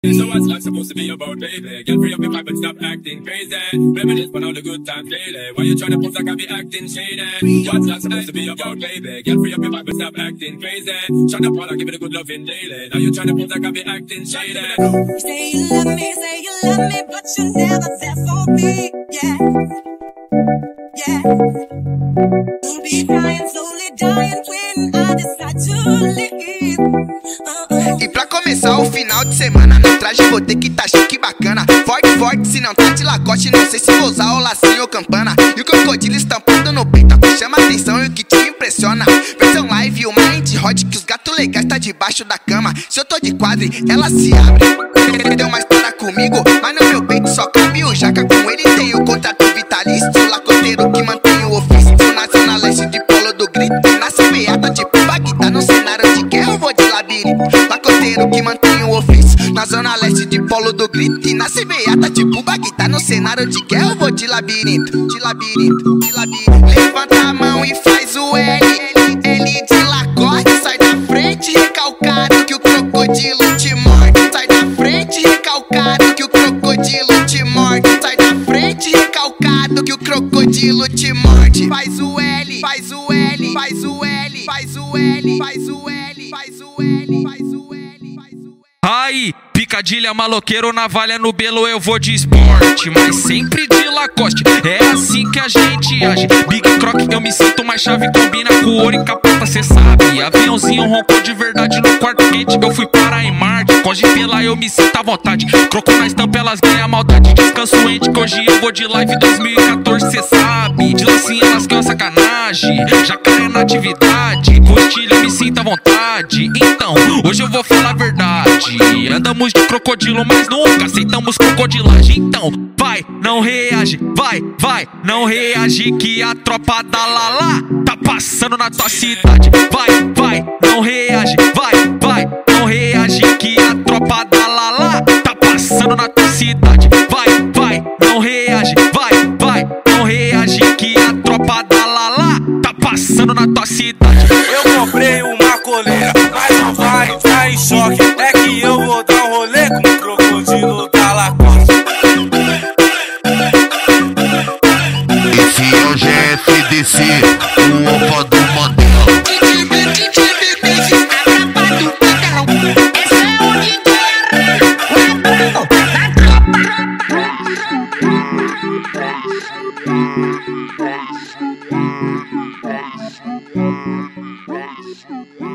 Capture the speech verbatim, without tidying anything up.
So what's life supposed to be about, baby? Get free up your mind, but stop acting crazy. Reminisce on all the good times daily. Why you tryna pose like I be acting shady? What's life supposed to be about, baby? Get free up your mind, but stop acting crazy. Tryna fall, I give it a good loving daily. Now you tryna pose like I be acting shady. You say you love me, say you love me, but you never there for me. Yeah, yeah. You'll be crying, slowly dying when I decide to leave. Uh-uh. E pra começar o final de semana, no traje vou ter que tá chique bacana. Forte, forte, se não tá de lacoste, não sei se vou usar o lacinho ou campana. E o crocodilo estampado no peito, que chama atenção e o que te impressiona. Versão live, o mind hot, que os gatos legais tá debaixo da cama. Se eu tô de quadre, ela se abre. Deu uma história comigo, mas no meu peito só cabe o jaca. Com ele tem o contrato vitalício, lacoteiro que mantém o ofício. Na zona leste de Polo do Grito, nasce beata tipo Bagdá. No cenário de guerra eu vou de labirinto, lacoteiro que mantém o ofício. Na zona leste de Polo do Grito, e nasce beata tipo Bagdá. No cenário de guerra eu vou de labirinto, de labirinto, de labirinto. Levanta a mão e faz o L, L de lacoste. Sai da frente recalcado que o crocodilo te morde. Sai da frente recalcado que o crocodilo te morde. Sai da frente recalcado que o crocodilo te morde. Faz o L, faz o L, faz o L, faz o L, faz o L, faz o L, faz o L, faz o L. Aí, picadilha, maloqueiro, navalha no belo, eu vou de esporte, mas sempre de Lacoste, é assim que a gente age. Big Croc, eu me sinto mais chave, combina com ouro e capota, cê sabe. Aviãozinho roncou de verdade no quarto quente, eu fui parar em Marte. Com G lá eu me sinto à vontade, croco na estampa, elas ganham maldade. Descanso ente, que hoje eu vou de live dois mil e quatorze, cê sabe. De lacinha elas ganham sacanagem, jacaré na atividade. Com estilo eu me sinto à vontade, então hoje eu vou falar a verdade. Andamos de crocodilo, mas nunca aceitamos crocodilagem. Então, vai, não reage, vai, vai, não reage, que a tropa da Lala tá passando na tua cidade. Vai, vai, não reage, vai, vai, não reage, que a tropa da Lala tá passando na tua cidade. Vai, vai, não reage, vai, vai, não reage, que a tropa da Lala tá passando na tua cidade. Eu comprei uma coleira, mas não vai, tá em choque. É que eu